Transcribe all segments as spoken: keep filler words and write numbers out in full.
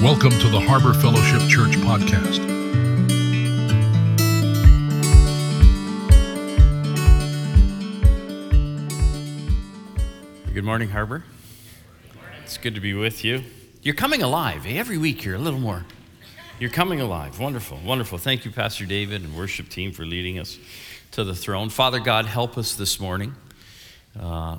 Welcome to the Harbor Fellowship Church podcast. Good morning, Harbor. It's good to be with you. You're coming alive. Eh? Every week you're a little more. You're coming alive. Wonderful, wonderful. Thank you, Pastor David and worship team, for leading us to the throne. Father God, help us this morning. Uh,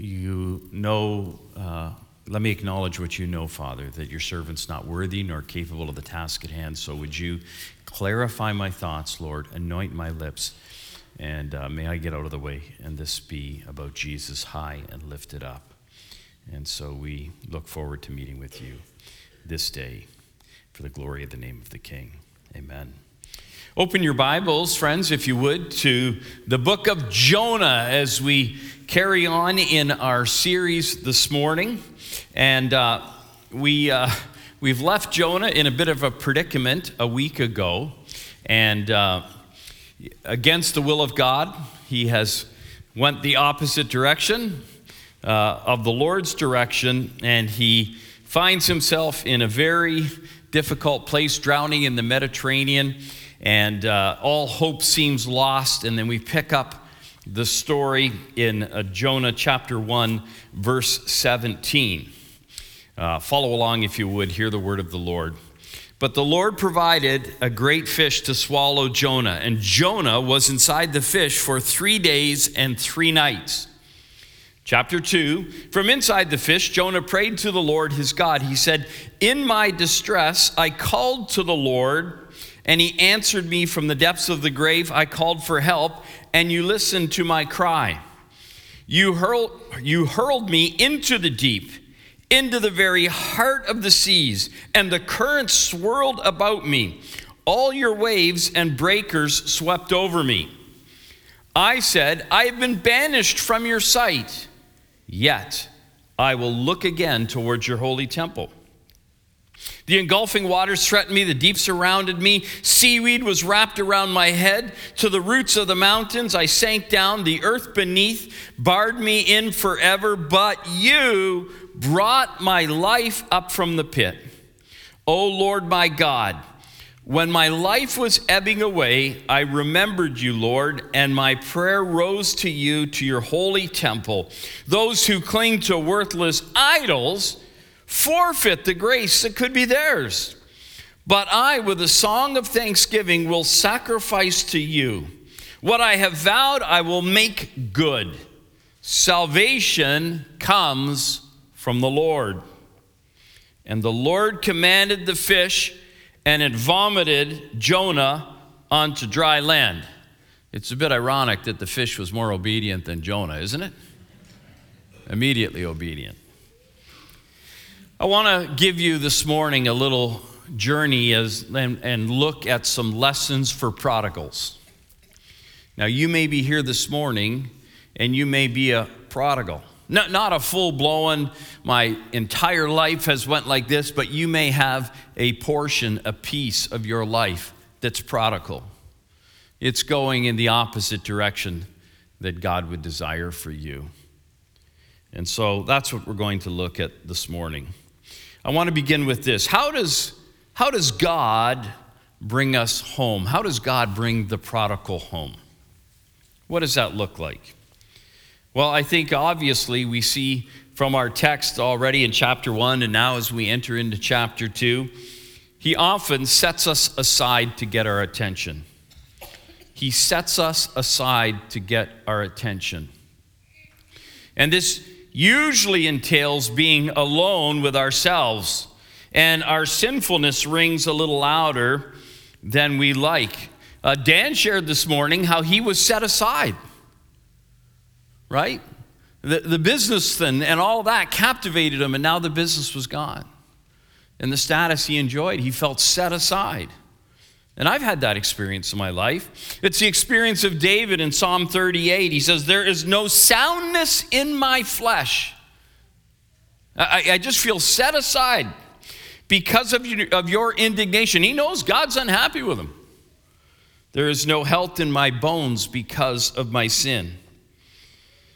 you know... Uh, Let me acknowledge what you know, Father, that your servant's not worthy nor capable of the task at hand. So would you clarify my thoughts, Lord, anoint my lips, and uh, may I get out of the way and this be about Jesus high and lifted up. And so we look forward to meeting with you this day for the glory of the name of the King. Amen. Open your Bibles, friends, if you would, to the book of Jonah as we carry on in our series this morning. And uh, we, uh, we've left Jonah in a bit of a predicament a week ago. And uh, against the will of God, he has went the opposite direction uh, of the Lord's direction. And he finds himself in a very difficult place, drowning in the Mediterranean. And uh, all hope seems lost. And then we pick up the story in uh, Jonah chapter one, verse seventeen. Uh, follow along if you would, hear the word of the Lord. But the Lord provided a great fish to swallow Jonah, and Jonah was inside the fish for three days and three nights. Chapter two, from inside the fish, Jonah prayed to the Lord his God. He said, "In my distress, I called to the Lord, and he answered me from the depths of the grave. I called for help, and you listened to my cry. You hurled, you hurled me into the deep, into the very heart of the seas, and the currents swirled about me. All your waves and breakers swept over me. I said, I have been banished from your sight, yet I will look again towards your holy temple. The engulfing waters threatened me, the deep surrounded me, seaweed was wrapped around my head. To the roots of the mountains I sank down, the earth beneath barred me in forever, but you brought my life up from the pit. O Lord my God, when my life was ebbing away, I remembered you, Lord, and my prayer rose to you, to your holy temple. Those who cling to worthless idols forfeit the grace that could be theirs. But I, with a song of thanksgiving, will sacrifice to you. What I have vowed, I will make good. Salvation comes from the Lord." And the Lord commanded the fish, and it vomited Jonah onto dry land. It's a bit ironic that the fish was more obedient than Jonah, isn't it? Immediately obedient. I want to give you this morning a little journey as and, and look at some lessons for prodigals. Now, you may be here this morning, and you may be a prodigal. Not, not a full-blown, my entire life has went like this, but you may have a portion, a piece of your life that's prodigal. It's going in the opposite direction that God would desire for you. And so that's what we're going to look at this morning. I want to begin with this. How does, how does God bring us home? How does God bring the prodigal home? What does that look like? Well, I think obviously we see from our text already in chapter one, and now as we enter into chapter two, he often sets us aside to get our attention. He sets us aside to get our attention. And this usually entails being alone with ourselves, and our sinfulness rings a little louder than we like. Uh, Dan shared this morning how he was set aside, right? The, the business thing and all that captivated him, and now the business was gone. And the status he enjoyed, he felt set aside. And I've had that experience in my life. It's the experience of David in Psalm thirty-eight. He says, "There is no soundness in my flesh." I, I just feel set aside because of your, of your indignation. He knows God's unhappy with him. "There is no health in my bones because of my sin."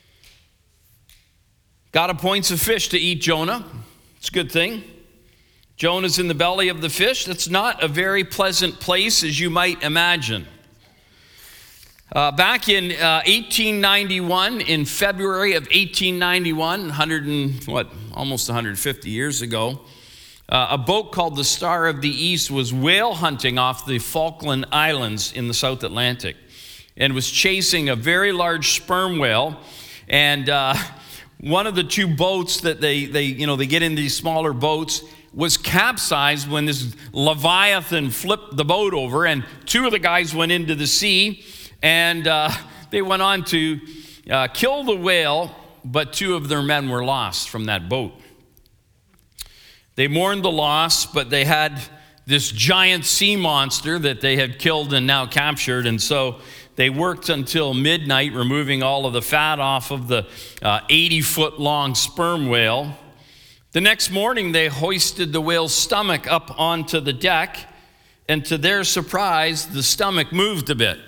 God appoints a fish to eat Jonah. It's a good thing. Jonah's in the belly of the fish. That's not a very pleasant place, as you might imagine. Uh, back in uh, eighteen ninety-one, in February of eighteen ninety-one, one hundred and what, almost one hundred fifty years ago, uh, a boat called the Star of the East was whale hunting off the Falkland Islands in the South Atlantic, and was chasing a very large sperm whale. And uh, one of the two boats that they, they, you know, they get in these smaller boats was capsized when this Leviathan flipped the boat over, and two of the guys went into the sea, and uh, they went on to uh, kill the whale, but two of their men were lost from that boat. They mourned the loss, but they had this giant sea monster that they had killed and now captured, and so they worked until midnight, removing all of the fat off of the eighty-foot-long sperm whale. The next morning, they hoisted the whale's stomach up onto the deck, and to their surprise, the stomach moved a bit.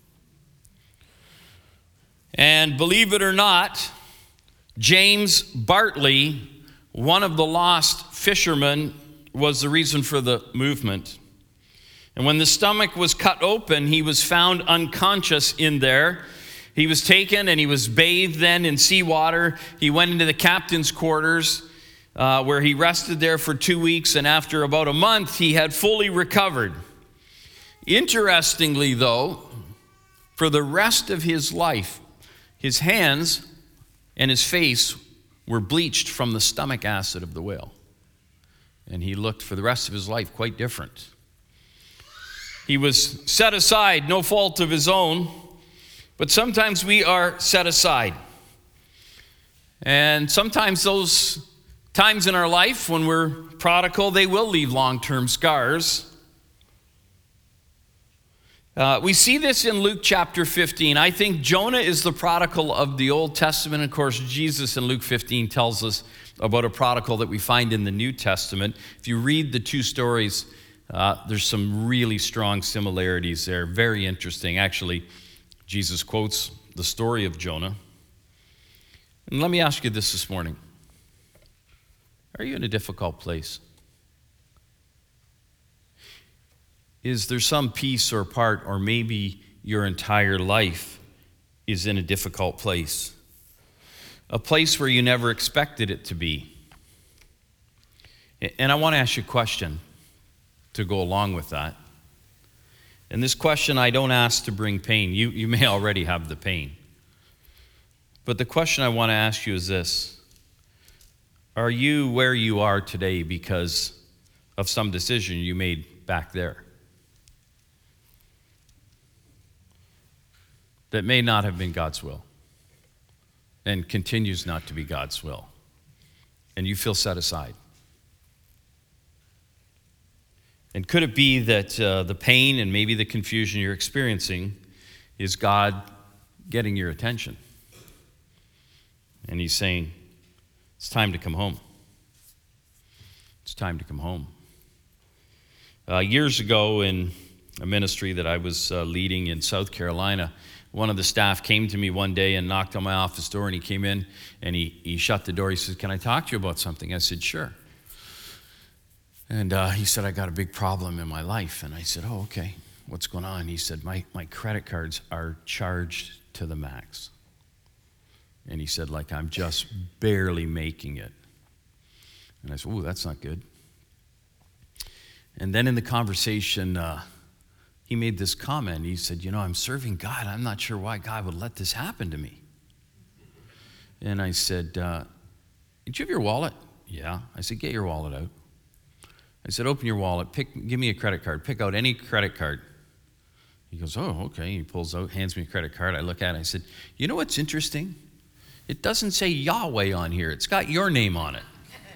And believe it or not, James Bartley, one of the lost fishermen, was the reason for the movement. And when the stomach was cut open, he was found unconscious in there. He was taken and he was bathed then in seawater. He went into the captain's quarters uh, where he rested there for two weeks. And after about a month, he had fully recovered. Interestingly, though, for the rest of his life, his hands and his face were bleached from the stomach acid of the whale. And he looked for the rest of his life quite different. He was set aside, no fault of his own, but sometimes we are set aside. And sometimes those times in our life when we're prodigal, they will leave long-term scars. Uh, we see this in Luke chapter fifteen. I think Jonah is the prodigal of the Old Testament. Of course, Jesus in Luke fifteen tells us about a prodigal that we find in the New Testament. If you read the two stories, uh, there's some really strong similarities there. Very interesting. Actually, Jesus quotes the story of Jonah. And let me ask you this this morning. Are you in a difficult place? Is there some piece or part, or maybe your entire life is in a difficult place? A place where you never expected it to be. And I want to ask you a question to go along with that. And this question I don't ask to bring pain. You, you may already have the pain. But the question I want to ask you is this. Are you where you are today because of some decision you made back there that may not have been God's will and continues not to be God's will, and you feel set aside? And could it be that uh, the pain and maybe the confusion you're experiencing is God getting your attention? And he's saying, it's time to come home. It's time to come home. Uh, years ago in a ministry that I was uh, leading in South Carolina, one of the staff came to me one day and knocked on my office door, and he came in and he, he shut the door. He said, "Can I talk to you about something?" I said, "Sure." And uh, he said, "I got a big problem in my life." And I said, "Oh, okay. What's going on?" He said, my, my credit cards are charged to the max. And he said, like, I'm just barely making it. And I said, "Ooh, that's not good." And then in the conversation, uh, he made this comment. He said, "You know, I'm serving God. I'm not sure why God would let this happen to me." And I said, uh, "Did you have your wallet?" "Yeah." I said, "Get your wallet out." I said, "Open your wallet. Pick, give me a credit card. Pick out any credit card." He goes, "Oh, okay." He pulls out, hands me a credit card. I look at it. I said, "You know what's interesting? It doesn't say Yahweh on here. It's got your name on it."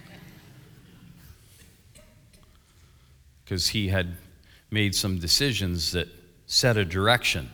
Because he had made some decisions that set a direction.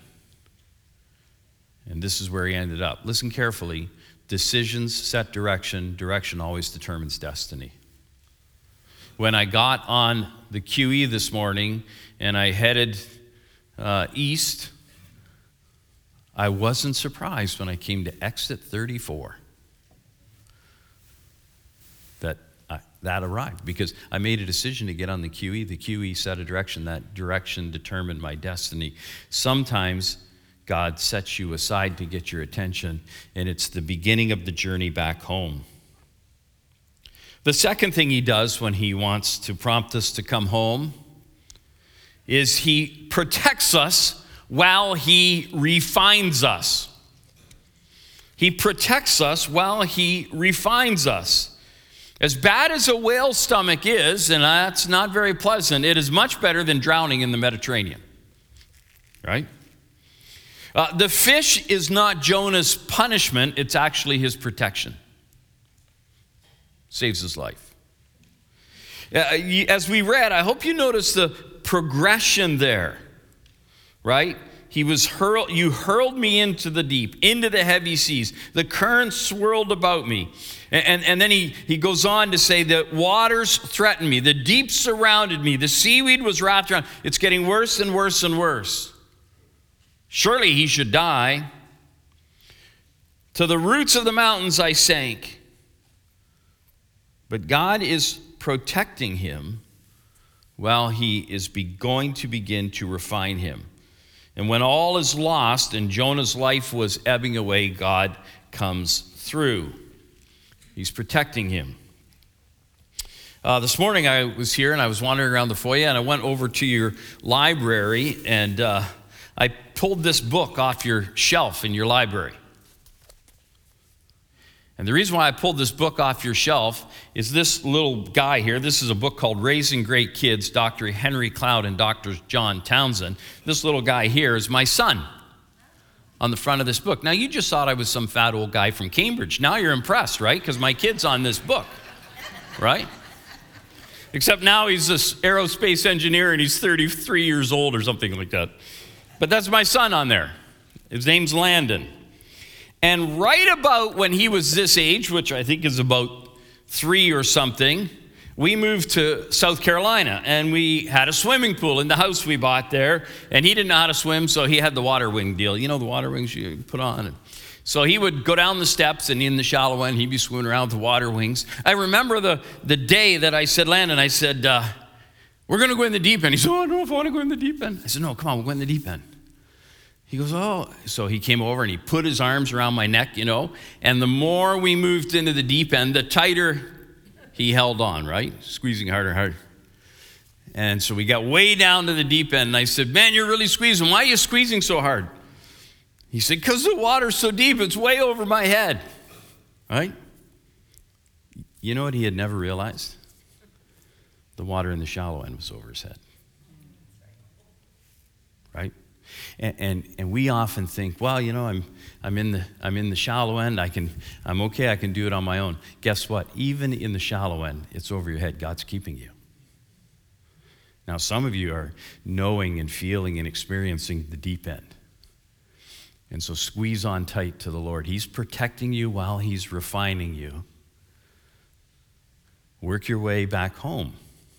And this is where he ended up. Listen carefully. Decisions set direction. Direction always determines destiny. When I got on the Q E this morning and I headed uh, east, I wasn't surprised when I came to exit thirty-four that I, that arrived because I made a decision to get on the Q E. The Q E set a direction. That direction determined my destiny. Sometimes God sets you aside to get your attention, and it's the beginning of the journey back home. The second thing he does when he wants to prompt us to come home is he protects us while he refines us. He protects us while he refines us. As bad as a whale's stomach is, and that's not very pleasant, it is much better than drowning in the Mediterranean, right? Uh, the fish is not Jonah's punishment, it's actually his protection. Saves his life. Uh, as we read, I hope you notice the progression there, right? He was hurled, you hurled me into the deep, into the heavy seas. The currents swirled about me. And, and, and then he, he goes on to say that waters threatened me. The deep surrounded me. The seaweed was wrapped around. It's getting worse and worse and worse. Surely he should die. To the roots of the mountains I sank. But God is protecting him while he is be, going to begin to refine him. And when all is lost and Jonah's life was ebbing away, God comes through. He's protecting him. Uh, this morning I was here and I was wandering around the foyer and I went over to your library and uh, I pulled this book off your shelf in your library. And the reason why I pulled this book off your shelf is this little guy here. This is a book called Raising Great Kids, Doctor Henry Cloud and Doctor John Townsend. This little guy here is my son on the front of this book. Now, you just thought I was some fat old guy from Cambridge. Now you're impressed, right? Because my kid's on this book, right? Except now he's this aerospace engineer and he's thirty-three years old or something like that. But that's my son on there. His name's Landon. And right about when he was this age, which I think is about three or something, we moved to South Carolina and we had a swimming pool in the house we bought there. And he didn't know how to swim, so he had the water wing deal. You know the water wings you put on. And so he would go down the steps and in the shallow end, he'd be swimming around with the water wings. I remember the, the day that I said, Landon, I said, uh, we're going to go in the deep end. He said, oh, I don't know if I want to go in the deep end. I said, no, come on, we'll go in the deep end. He goes, oh. So he came over and he put his arms around my neck, you know. And the more we moved into the deep end, the tighter he held on, right? Squeezing harder and harder. And so we got way down to the deep end. And I said, man, you're really squeezing. Why are you squeezing so hard? He said, because the water's so deep, it's way over my head. Right? You know what he had never realized? The water in the shallow end was over his head. Right? And, and and we often think, well, you know, I'm I'm in the I'm in the shallow end. I can I'm okay. I can do it on my own. Guess what? Even in the shallow end, it's over your head. God's keeping you. Now, some of you are knowing and feeling and experiencing the deep end, and so squeeze on tight to the Lord. He's protecting you while He's refining you. Work your way back home.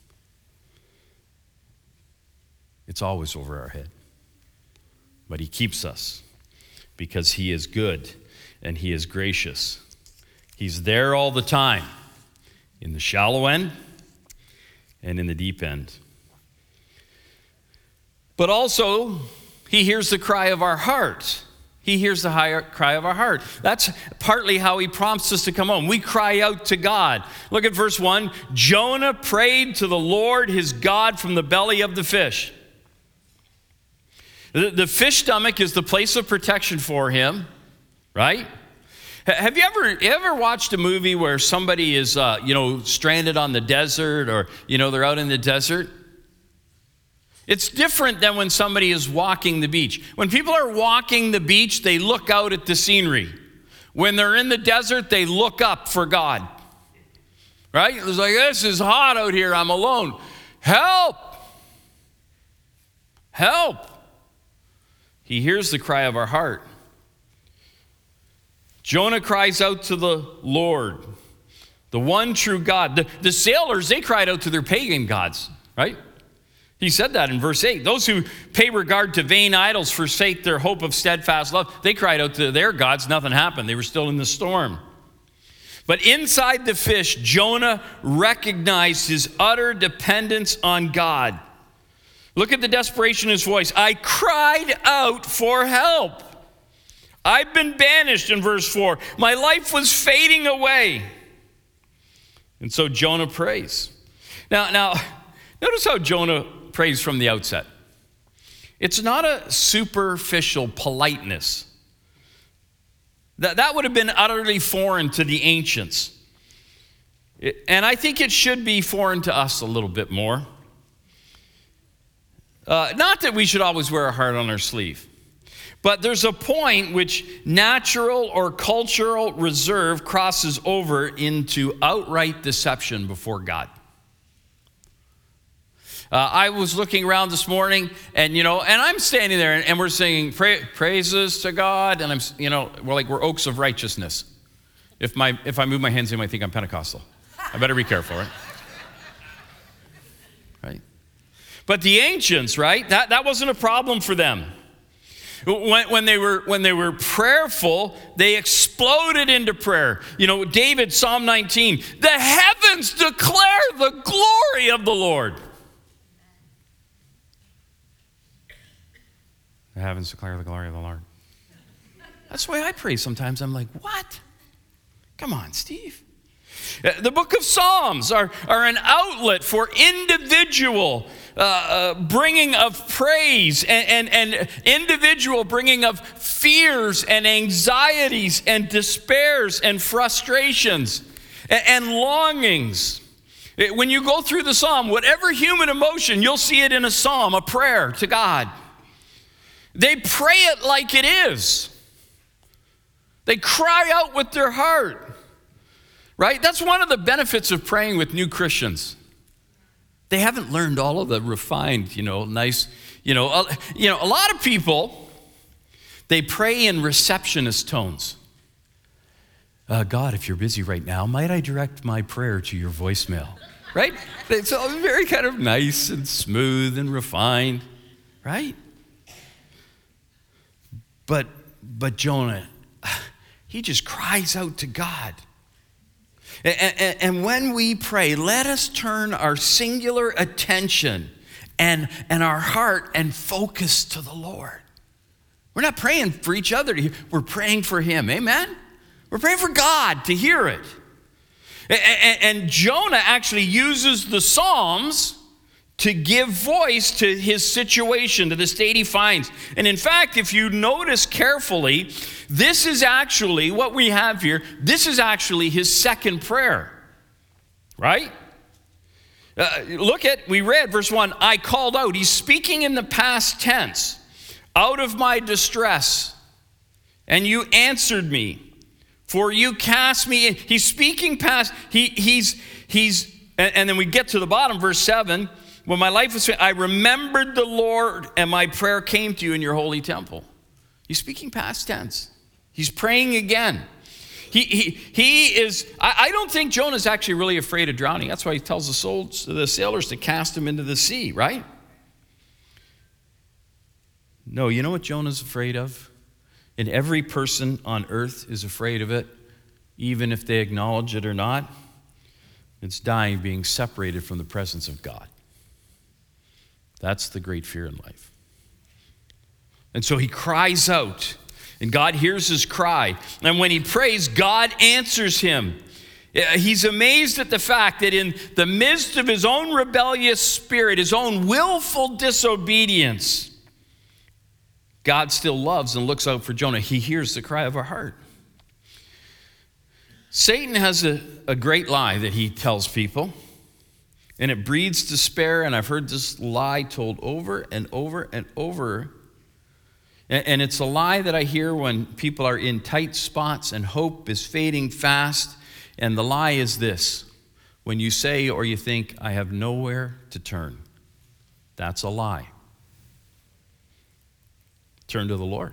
It's always over our head. But He keeps us because He is good and He is gracious. He's there all the time, in the shallow end and in the deep end. But also, He hears the cry of our heart. He hears the higher cry of our heart. That's partly how He prompts us to come home. We cry out to God. Look at verse one. Jonah prayed to the Lord his God from the belly of the fish. The, the fish stomach is the place of protection for him, right? Have you ever you ever watched a movie where somebody is, uh, you know, stranded on the desert or, you know, they're out in the desert? It's different than when somebody is walking the beach. When people are walking the beach, they look out at the scenery. When they're in the desert, they look up for God, right? It's like, this is hot out here. I'm alone. Help! Help! He hears the cry of our heart. Jonah cries out to the Lord, the one true God. The, the sailors, they cried out to their pagan gods, right? He said that in verse eight. Those who pay regard to vain idols forsake their hope of steadfast love. They cried out to their gods. Nothing happened. They were still in the storm. But inside the fish, Jonah recognized his utter dependence on God. Look at the desperation in his voice. I cried out for help. I've been banished, in verse four. My life was fading away. And so Jonah prays. Now, now, notice how Jonah prays from the outset. It's not a superficial politeness. That, that would have been utterly foreign to the ancients. It, and I think it should be foreign to us a little bit more. Uh, not that we should always wear a heart on our sleeve. But there's a point which natural or cultural reserve crosses over into outright deception before God. Uh, I was looking around this morning, and you know, and I'm standing there, and, and we're singing pra- praises to God, and I'm, you know, we're like we're oaks of righteousness. If my if I move my hands, they might think I'm Pentecostal. I better be careful, right? Right. But the ancients, right? That that wasn't a problem for them. When, when they were when they were prayerful, they exploded into prayer. You know, David, Psalm nineteen, the heavens declare the glory of the Lord. The heavens declare the glory of the Lord. That's the way I pray sometimes. I'm like, what? Come on, Steve. The book of Psalms are, are an outlet for individual uh, uh, bringing of praise and, and, and individual bringing of fears and anxieties and despairs and frustrations and, and longings. When you go through the psalm, whatever human emotion, you'll see it in a psalm, a prayer to God. They pray it like it is. They cry out with their heart. Right? That's one of the benefits of praying with new Christians. They haven't learned all of the refined, you know, nice, you know, uh, you know, a lot of people, they pray in receptionist tones. Uh, God, if you're busy right now, might I direct my prayer to your voicemail? Right? It's all very kind of nice and smooth and refined, right? But, but Jonah, he just cries out to God. And, and, and when we pray, let us turn our singular attention and, and our heart and focus to the Lord. We're not praying for each other to hear. We're praying for him. Amen? We're praying for God to hear it. And, and, and Jonah actually uses the Psalms to give voice to his situation, to the state he finds. And in fact, if you notice carefully, this is actually what we have here. This is actually his second prayer, right? Uh, look at, we read verse one, I called out. He's speaking in the past tense. Out of my distress, and you answered me, for you cast me in. He's speaking past, he, he's, he's, and, and then we get to the bottom, verse seven, when my life was, I remembered the Lord, and my prayer came to you in your holy temple. He's speaking past tense. He's praying again. He, he, he is, I, I don't think Jonah's actually really afraid of drowning. That's why he tells the, souls, the sailors to cast him into the sea, right? No, you know what Jonah's afraid of? And every person on earth is afraid of it, even if they acknowledge it or not. It's dying, being separated from the presence of God. That's the great fear in life. And so he cries out, and God hears his cry. And when he prays, God answers him. He's amazed at the fact that in the midst of his own rebellious spirit, his own willful disobedience, God still loves and looks out for Jonah. He hears the cry of our heart. Satan has a, a great lie that he tells people. And it breeds despair, and I've heard this lie told over and over and over. And it's a lie that I hear when people are in tight spots and hope is fading fast. And the lie is this: when you say or you think, I have nowhere to turn, that's a lie. Turn to the Lord.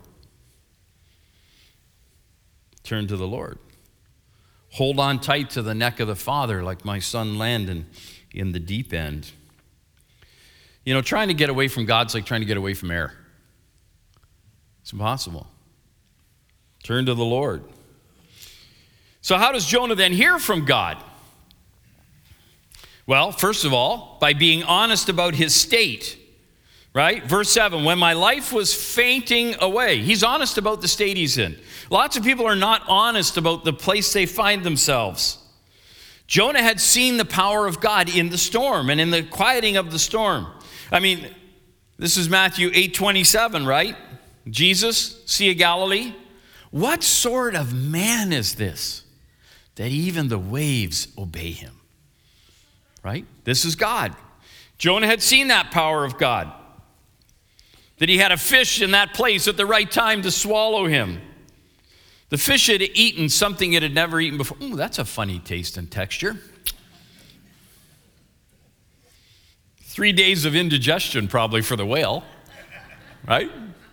Turn to the Lord. Hold on tight to the neck of the Father like my son Landon in the deep end. You know, trying to get away from God's like trying to get away from air. It's impossible. Turn to the Lord. So how does Jonah then hear from God? Well, first of all, by being honest about his state, right? Verse seven, when my life was fainting away. He's honest about the state he's in. Lots of people are not honest about the place they find themselves. Jonah had seen the power of God in the storm and in the quieting of the storm. I mean, this is Matthew eight twenty-seven, right? Jesus, Sea of Galilee. What sort of man is this that even the waves obey him? Right? This is God. Jonah had seen that power of God. That he had a fish in that place at the right time to swallow him. The fish had eaten something it had never eaten before. Ooh, that's a funny taste and texture. Three days of indigestion probably for the whale, right?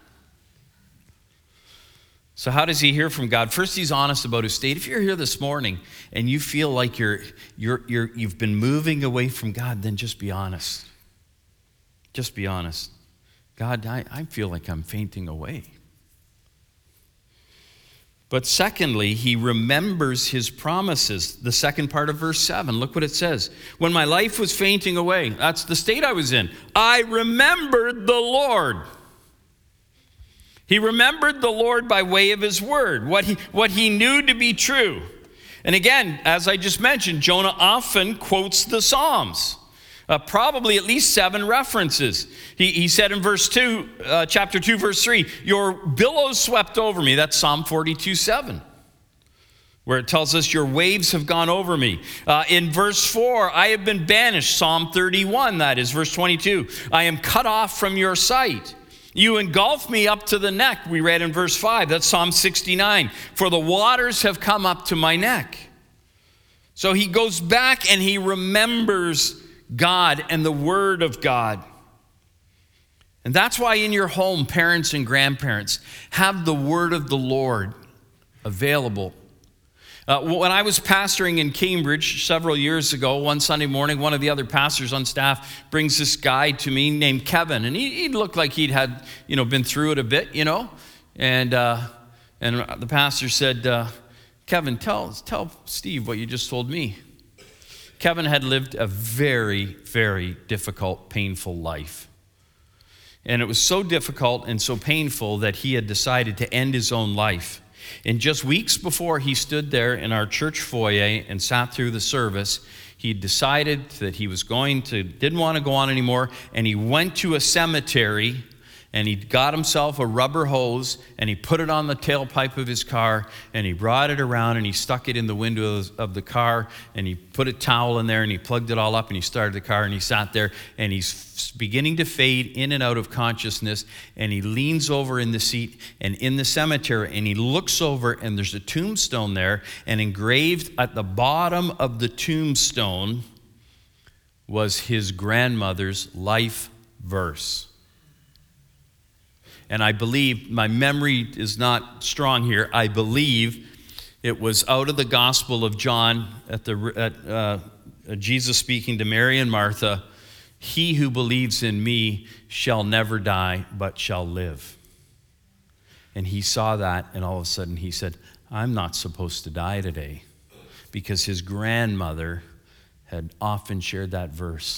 So how does he hear from God? First, he's honest about his state. If you're here this morning and you feel like you're, you're, you're, you've been moving away from God, then just be honest. Just be honest. God, I, I feel like I'm fainting away. But secondly, he remembers his promises. The second part of verse seven, look what it says. When my life was fainting away, that's the state I was in, I remembered the Lord. He remembered the Lord by way of his word, what he, what he knew to be true. And again, as I just mentioned, Jonah often quotes the Psalms. Uh, probably at least seven references. He, he said in verse two, uh, chapter two, verse three, your billows swept over me. That's Psalm forty-two, seven, where it tells us your waves have gone over me. Uh, in verse four, I have been banished. Psalm thirty-one, that is, verse twenty-two. I am cut off from your sight. You engulf me up to the neck. We read in verse five. That's Psalm sixty-nine. For the waters have come up to my neck. So he goes back and he remembers God and the Word of God. And that's why in your home, parents and grandparents, have the Word of the Lord available. Uh, when I was pastoring in Cambridge several years ago, one Sunday morning, one of the other pastors on staff brings this guy to me named Kevin. And he, he looked like he'd had, you know, been through it a bit, you know. And uh, and the pastor said, uh, Kevin, tell, tell Steve what you just told me. Kevin had lived a very, very difficult, painful life. And it was so difficult and so painful that he had decided to end his own life. And just weeks before he stood there in our church foyer and sat through the service, he decided that he was going to, didn't want to go on anymore, and he went to a cemetery and he got himself a rubber hose and he put it on the tailpipe of his car and he brought it around and he stuck it in the window of the car and he put a towel in there and he plugged it all up and he started the car and he sat there and he's beginning to fade in and out of consciousness, and he leans over in the seat and in the cemetery and he looks over and there's a tombstone there, and engraved at the bottom of the tombstone was his grandmother's life verse. And I believe, my memory is not strong here, I believe it was out of the Gospel of John at the at, uh, Jesus speaking to Mary and Martha, he who believes in me shall never die, but shall live. And he saw that, and all of a sudden he said, I'm not supposed to die today, because his grandmother had often shared that verse.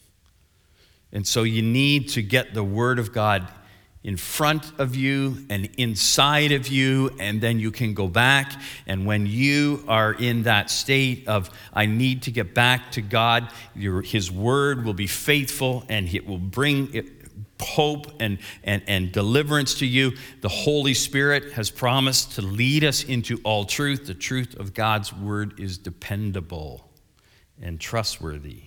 And so you need to get the Word of God in front of you and inside of you, and then you can go back. And when you are in that state of, I need to get back to God, your, his word will be faithful and it will bring it, hope and, and, and deliverance to you. The Holy Spirit has promised to lead us into all truth. The truth of God's word is dependable and trustworthy.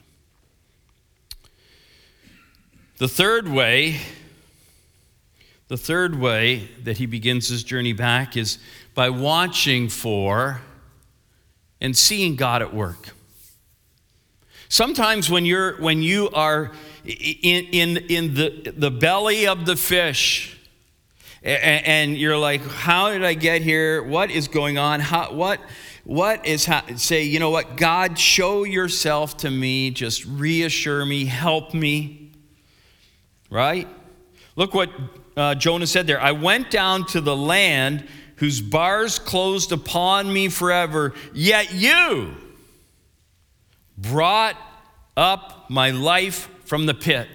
The third way The third way that he begins his journey back is by watching for and seeing God at work. Sometimes when you're when you are in in, in the, the belly of the fish, and, and you're like, how did I get here? What is going on? How, what what is ha- say, you know what, God, show yourself to me, just reassure me, help me. Right? Look what Uh, Jonah said there, I went down to the land whose bars closed upon me forever, yet you brought up my life from the pit.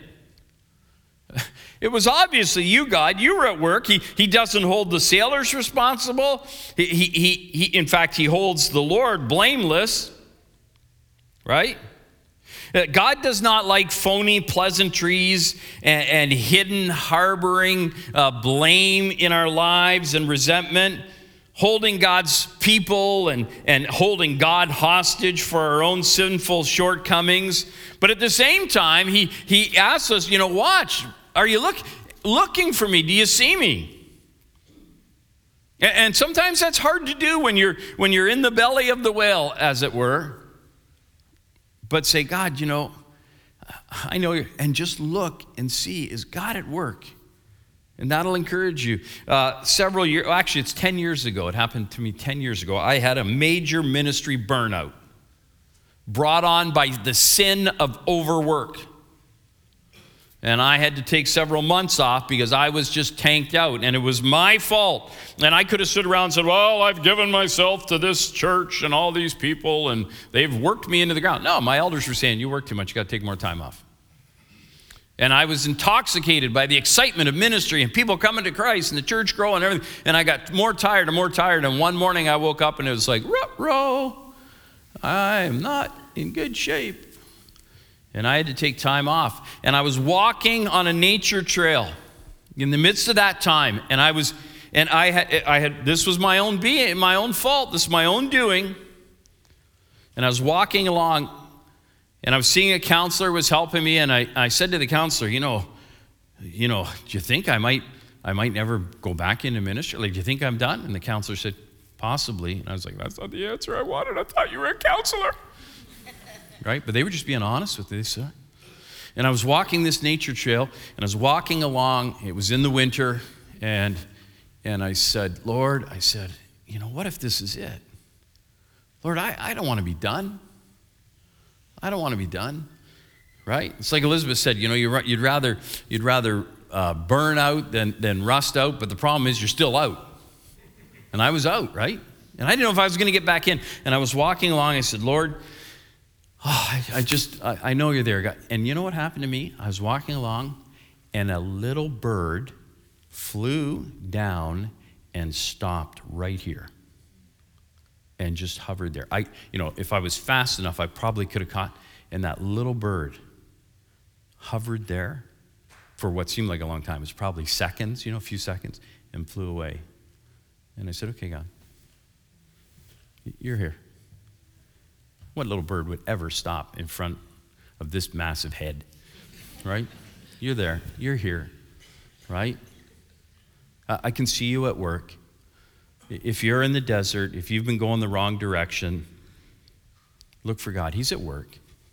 It was obviously you, God. You were at work. He, he doesn't hold the sailors responsible. He, he, he, he, in fact, he holds the Lord blameless, right? God does not like phony pleasantries and, and hidden harboring uh, blame in our lives and resentment, holding God's people and, and holding God hostage for our own sinful shortcomings. But at the same time, he, he asks us, you know, watch. Are you look, looking for me? Do you see me? And, and sometimes that's hard to do when you're, when you're in the belly of the whale, as it were. But say, God, you know, I know you. And just look and see, is God at work? And that'll encourage you. Uh, several years, well, actually it's ten years ago. It happened to me ten years ago. I had a major ministry burnout brought on by the sin of overwork. And I had to take several months off because I was just tanked out, and it was my fault. And I could have stood around and said, well, I've given myself to this church and all these people, and they've worked me into the ground. No, my elders were saying, you work too much, you got to take more time off. And I was intoxicated by the excitement of ministry and people coming to Christ and the church growing and everything. And I got more tired and more tired. And one morning I woke up and it was like, ruh-roh, I'm not in good shape. And I had to take time off. And I was walking on a nature trail in the midst of that time. And I was, and I had, I had, this was my own being, my own fault. This is my own doing. And I was walking along, and I was seeing a counselor was helping me. And I, I said to the counselor, you know, you know, do you think I might, I might never go back into ministry? Like, do you think I'm done? And the counselor said, possibly. And I was like, that's not the answer I wanted. I thought you were a counselor. Right? But they were just being honest with this. And I was walking this nature trail, and I was walking along. It was in the winter, and and I said, Lord, I said, you know, what if this is it? Lord, I, I don't want to be done. I don't want to be done. Right? It's like Elizabeth said, you know, you're, you'd rather you'd rather uh, burn out than, than rust out, but the problem is you're still out. And I was out, right? And I didn't know if I was going to get back in. And I was walking along. I said, Lord, oh, I, I just, I, I know you're there, God. And you know what happened to me? I was walking along, and a little bird flew down and stopped right here and just hovered there. I, you know, if I was fast enough, I probably could have caught. And that little bird hovered there for what seemed like a long time. It was probably seconds, you know, a few seconds, and flew away. And I said, okay, God, you're here. What little bird would ever stop in front of this massive head, right? You're there. You're here, right? I can see you at work. If you're in the desert, if you've been going the wrong direction, look for God. He's at work.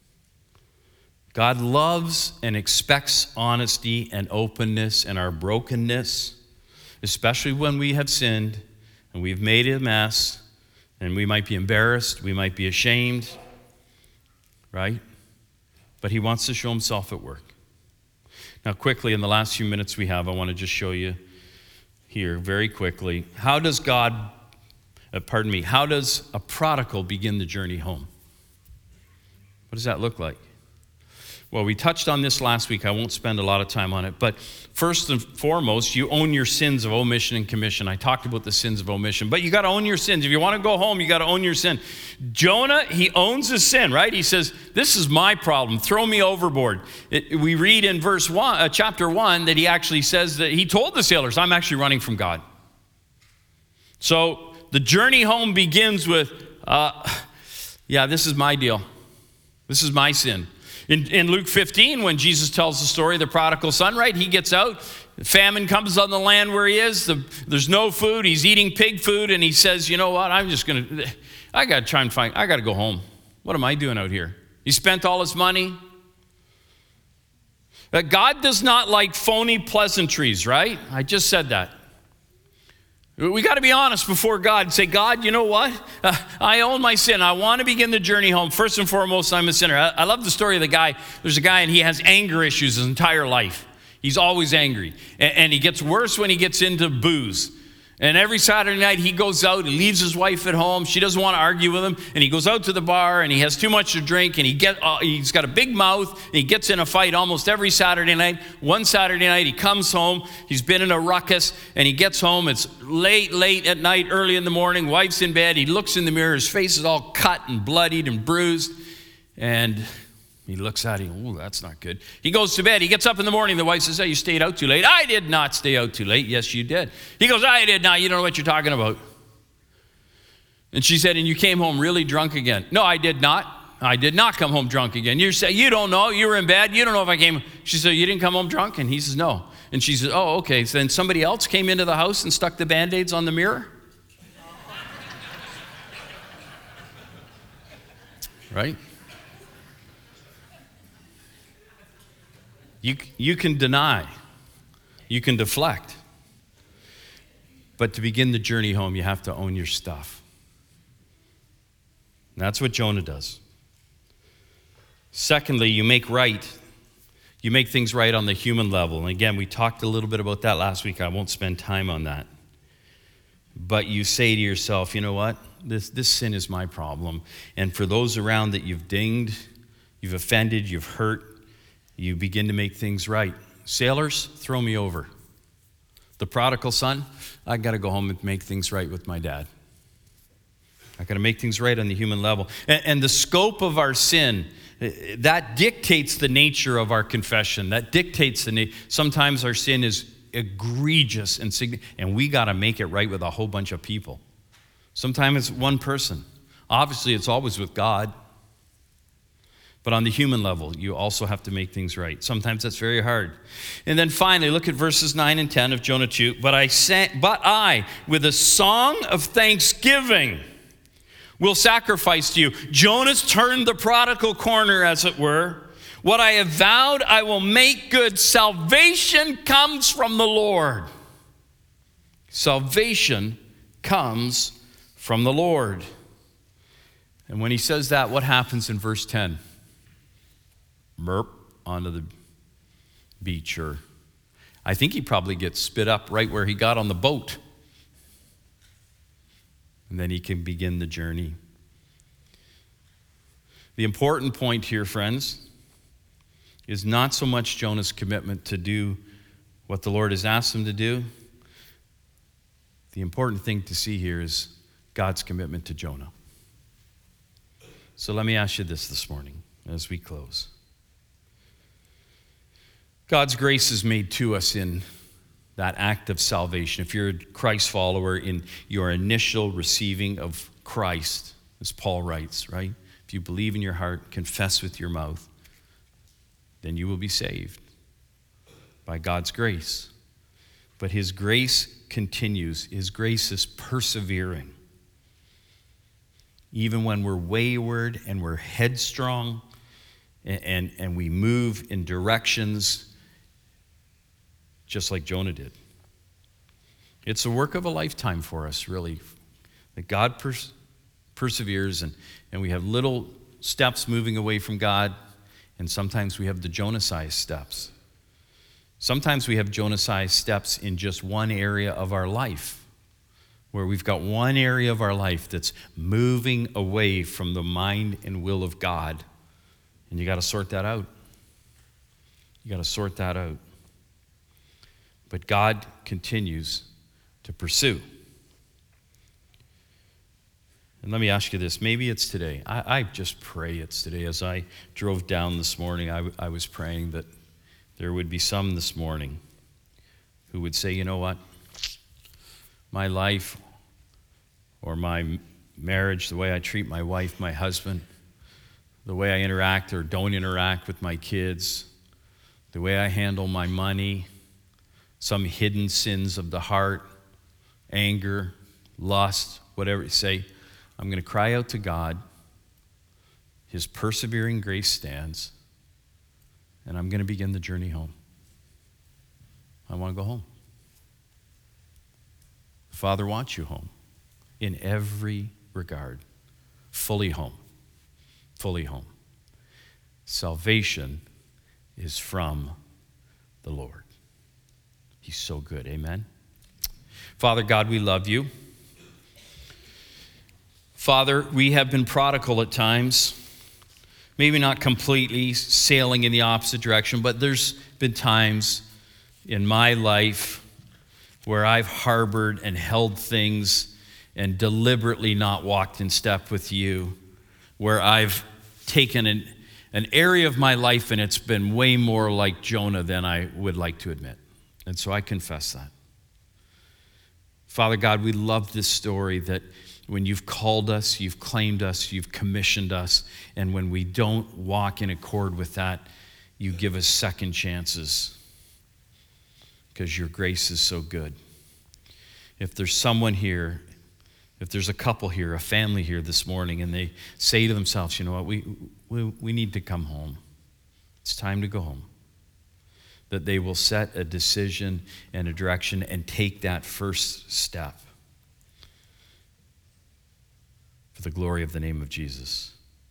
God loves and expects honesty and openness and our brokenness, especially when we have sinned and we've made a mess. And we might be embarrassed, we might be ashamed, right? But he wants to show himself at work. Now, quickly, in the last few minutes we have, I want to just show you here very quickly. How does God, uh, pardon me, how does a prodigal begin the journey home? What does that look like? Well, we touched on this last week. I won't spend a lot of time on it. But first and foremost, you own your sins of omission and commission. I talked about the sins of omission. But you got to own your sins. If you want to go home, you got to own your sin. Jonah, he owns his sin, right? He says, this is my problem. Throw me overboard. It, we read in verse one, uh, chapter one that he actually says that he told the sailors, I'm actually running from God. So the journey home begins with, uh, yeah, this is my deal. This is my sin. In, in Luke fifteen, when Jesus tells the story of the prodigal son, right, he gets out, famine comes on the land where he is, the, there's no food, he's eating pig food, and he says, you know what, I'm just going to, I got to try and find, I got to go home. What am I doing out here? He spent all his money. But God does not like phony pleasantries, right? I just said that. We got to be honest before God and say, God, you know what? Uh, I own my sin. I want to begin the journey home. First and foremost, I'm a sinner. I, I love the story of the guy. There's a guy and he has anger issues his entire life. He's always angry. And, and he gets worse when he gets into booze. And every Saturday night he goes out and leaves his wife at home. She doesn't want to argue with him. And he goes out to the bar and he has too much to drink. And he get, uh, he's got a big mouth. And he gets in a fight almost every Saturday night. One Saturday night he comes home. He's been in a ruckus. And he gets home. It's late, late at night, early in the morning. Wife's in bed. He looks in the mirror. His face is all cut and bloodied and bruised. And he looks at him. Oh, that's not good. He goes to bed. He gets up in the morning. The wife says, hey, you stayed out too late. I did not stay out too late. Yes, you did. He goes, I did not. You don't know what you're talking about. And she said, and you came home really drunk again. No, I did not. I did not come home drunk again. You say, you don't know. You were in bed. You don't know if I came. She said, you didn't come home drunk? And he says, no. And she says, oh, okay. So then somebody else came into the house and stuck the Band-Aids on the mirror? Right? You, you can deny, you can deflect, but to begin the journey home, you have to own your stuff. And that's what Jonah does. Secondly, you make right. You make things right on the human level. And again, we talked a little bit about that last week. I won't spend time on that. But you say to yourself, you know what? This, this sin is my problem. And for those around that you've dinged, you've offended, you've hurt, you begin to make things right. Sailors, throw me over. The prodigal son, I got to go home and make things right with my dad. I got to make things right on the human level. And, and the scope of our sin, that dictates the nature of our confession. That dictates the nature. Sometimes our sin is egregious and significant, and we got to make it right with a whole bunch of people. Sometimes it's one person. Obviously, it's always with God. But on the human level, you also have to make things right. Sometimes that's very hard. And then finally, look at verses nine and ten of Jonah two. But I, sang, but I, with a song of thanksgiving, will sacrifice to you. Jonah's turned the prodigal corner, as it were. What I have vowed, I will make good. Salvation comes from the Lord. Salvation comes from the Lord. And when he says that, what happens in verse ten? Burp onto the beach, or I think he probably gets spit up right where he got on the boat. And then he can begin the journey. The important point here, friends, is not so much Jonah's commitment to do what the Lord has asked him to do. The important thing to see here is God's commitment to Jonah. So let me ask you this this morning as we close. God's grace is made to us in that act of salvation. If you're a Christ follower, in your initial receiving of Christ, as Paul writes, right? If you believe in your heart, confess with your mouth, then you will be saved by God's grace. But his grace continues. His grace is persevering. Even when we're wayward and we're headstrong and, and, and we move in directions just like Jonah did. It's the work of a lifetime for us, really, that God pers- perseveres and, and we have little steps moving away from God, and sometimes we have the Jonah-sized steps. Sometimes we have Jonah-sized steps in just one area of our life, where we've got one area of our life that's moving away from the mind and will of God, and you got to sort that out. You got to sort that out. But God continues to pursue. And let me ask you this. Maybe it's today. I, I just pray it's today. As I drove down this morning, I, I was praying that there would be some this morning who would say, you know what? My life or my marriage, the way I treat my wife, my husband, the way I interact or don't interact with my kids, the way I handle my money, some hidden sins of the heart, anger, lust, whatever you say, I'm going to cry out to God. His persevering grace stands, and I'm going to begin the journey home. I want to go home. The Father wants you home in every regard. Fully home. Fully home. Salvation is from the Lord. He's so good. Amen. Father God, we love you. Father, we have been prodigal at times, maybe not completely sailing in the opposite direction, but there's been times in my life where I've harbored and held things and deliberately not walked in step with you, where I've taken an, an area of my life and it's been way more like Jonah than I would like to admit. And so I confess that. Father God, we love this story that when you've called us, you've claimed us, you've commissioned us, and when we don't walk in accord with that, you give us second chances because your grace is so good. If there's someone here, if there's a couple here, a family here this morning, and they say to themselves, you know what, we, we, we need to come home. It's time to go home. That they will set a decision and a direction and take that first step. For the glory of the name of Jesus,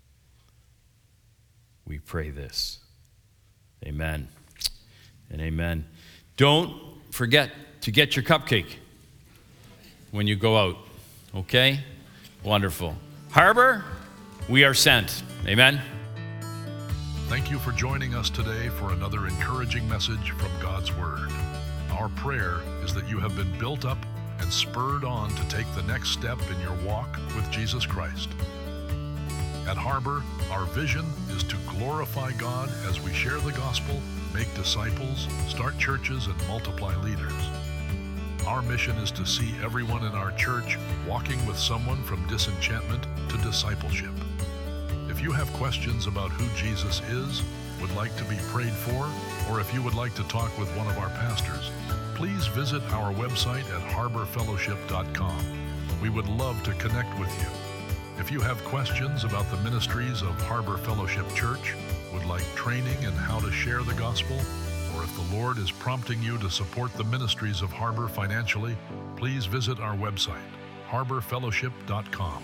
we pray this. Amen and amen. Don't forget to get your cupcake when you go out, okay? Wonderful. Harbor, we are sent. Amen. Thank you for joining us today for another encouraging message from God's Word. Our prayer is that you have been built up and spurred on to take the next step in your walk with Jesus Christ. At Harbor, our vision is to glorify God as we share the gospel, make disciples, start churches, and multiply leaders. Our mission is to see everyone in our church walking with someone from disenchantment to discipleship. If you have questions about who Jesus is, would like to be prayed for, or if you would like to talk with one of our pastors, please visit our website at harbor fellowship dot com. We would love to connect with you. If you have questions about the ministries of Harbor Fellowship Church, would like training in how to share the gospel, or if the Lord is prompting you to support the ministries of Harbor financially, please visit our website, harbor fellowship dot com.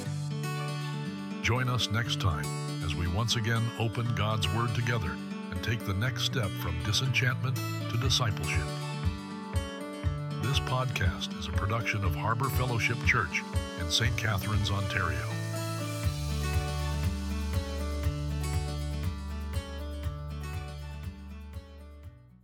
Join us next time as we once again open God's Word together and take the next step from disenchantment to discipleship. This podcast is a production of Harbor Fellowship Church in Saint Catharines, Ontario.